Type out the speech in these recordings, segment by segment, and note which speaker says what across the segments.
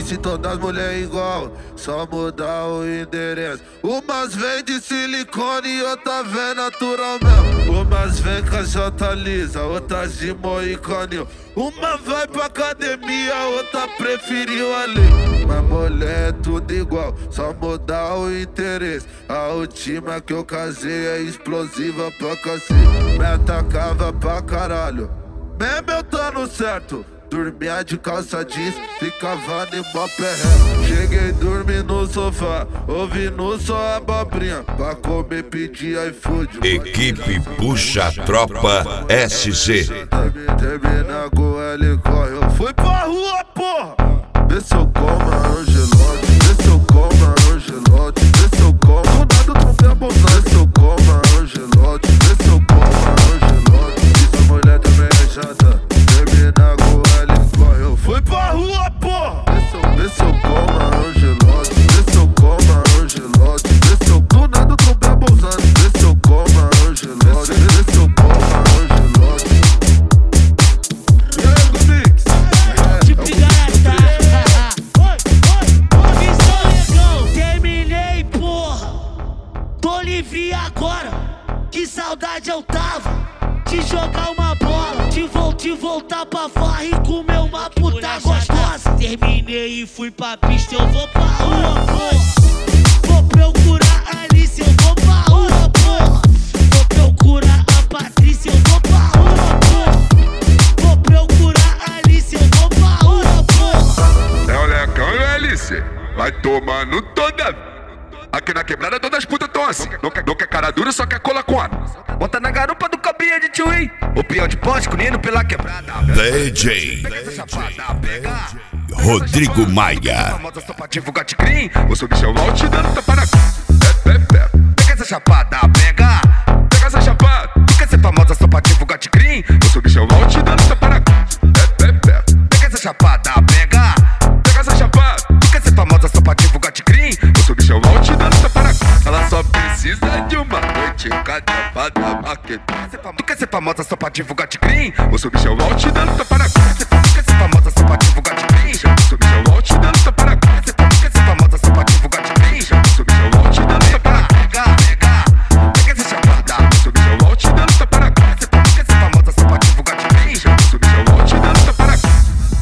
Speaker 1: disse todas as mulheres igual, só mudar o endereço. Umas vem de silicone e outra vem natural mesmo. Umas vem com a jota lisa, outras de moicanil. Uma vai pra academia, outra preferiu ali. Mas mulher é tudo igual, só mudar o interesse. A última que eu casei é explosiva pra cacete. Me atacava pra caralho, mesmo eu tô no certo. Dormia de calça jeans, ficava em mó perreco. Cheguei dormi no sofá, ouvindo só abobrinha. Pra comer pedir iFood.
Speaker 2: Equipe Puxa Tropa SC.
Speaker 1: Termina com ele corre. Eu fui pra rua, porra. Vê se eu como Angelote, vê se eu como Angelote, vê se eu como. Do nada eu tô me abusando. Vê se eu como Angelote, vê se eu como Angelote. Essa mulher também é chata. Termina com ele corre. Eu fui pra rua, porra. Vê se eu como Angelote, vê se eu como Angelote, vê se eu. Do nada eu tô me abusando. Vê se eu como Angelote, vê se eu como Angelote. E aí, Gomix?
Speaker 3: Terminei, porra. Tô livre agora. Que saudade eu tava de jogar uma bola, de voltar pra farra e comer uma puta gostosa. Terminei e fui pra pista, eu vou pra rua, porra. Vou procurar a Alice, eu vou pra rua, porra. Vou procurar a Patrícia, eu vou pra rua, porra. Vou procurar a Alice, eu vou pra rua, porra.
Speaker 4: É o Lecão e o Alice, vai tomando toda. Aqui na quebrada todas as putas tão assim. Não quer cara dura, só quer cola com ar. Bota na garupa do cabinha de tio, o peão de poste, cunindo pela quebrada.
Speaker 2: DJ Rodrigo Maia.
Speaker 4: Famosa sopativo gatigrim, o seu bichão mal te dando tapa na cara. Pega essa chapada, pega essa chapada. Tu quer ser famosa sopativo gatigrim, o seu bichão mal te dando tapa na cara. Pega essa chapada, pega essa chapada. Tu quer ser famosa sopativo gatigrim, o seu bichão mal te dando tapa na cara. Ela só precisa de uma noite cadepada maqueta. Tu quer ser famosa sopativo gatigrim, o seu bichão mal te dando tapa na cara. Tu quer ser famosa sopativo gatigrim, o seu bichão mal te dando tapa na cara. Tu quer ser famosa sopativo gatigrim, o seu bichão mal te dando tapa na cara. Pega essa chapada, o seu bichão mal te dando tapa na cara. Tu quer ser famosa sopativo gatigrim, o seu bichão mal te dando tapa na cara.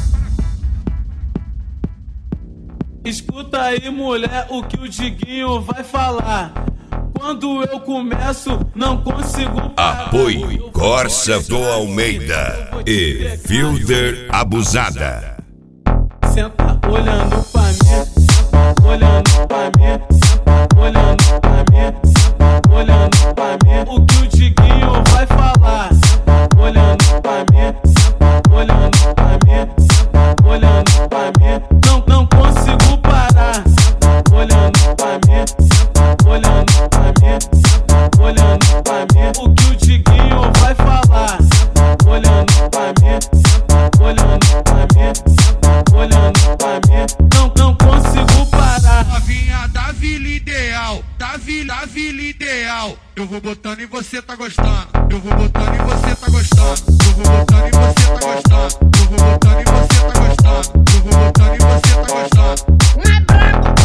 Speaker 5: Escuta aí, mulher, o que o Diguinho vai falar. Quando eu começo, não consigo parar.
Speaker 2: Apoio Corsa do Almeida e Fielder Abusada.
Speaker 5: Senta olhando pra mim, senta olhando pra mim, senta olhando pra mim, senta olhando pra mim. O que o Diguinho vai falar. Senta olhando pra mim, senta olhando pra mim, senta olhando pra mim. Não consigo parar. Senta olhando pra mim, senta olhando pra mim, senta olhando pra mim. O que o Diguinho vai falar. Senta olhando pra mim, senta olhando pra mim, senta olhando pra mim. Não consigo parar.
Speaker 6: Novinha da vila ideal, da vila ideal. Eu vou botando e você tá gostando. Eu vou botando e você tá gostando. Eu vou botando e você tá gostando. Eu vou botando e você tá gostando. Eu vou botando e você tá gostando.
Speaker 7: Não é branco,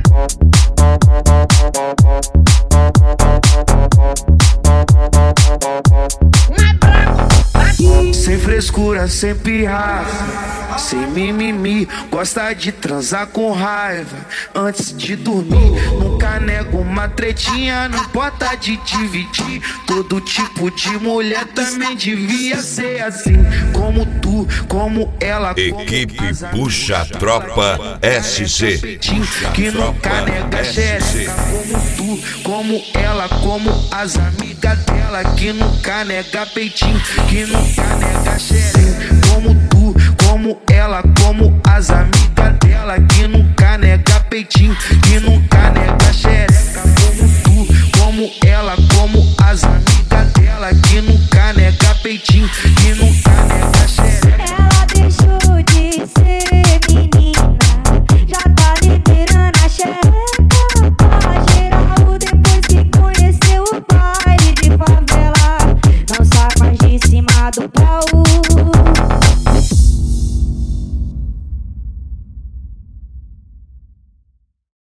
Speaker 7: não é branco.
Speaker 8: Sem frescura, sem pirraça, sem mimimi, gosta de transar com raiva antes de dormir. Nunca nego uma tretinha, não importa de dividir. Todo tipo de mulher também devia ser assim. Como tu, como ela,
Speaker 2: Equipe Puxa Tropa SC.
Speaker 8: que nunca nega xereca. Como tu, como ela, como as amigas dela, que nunca nega peitinho, que nunca nega xereca. Como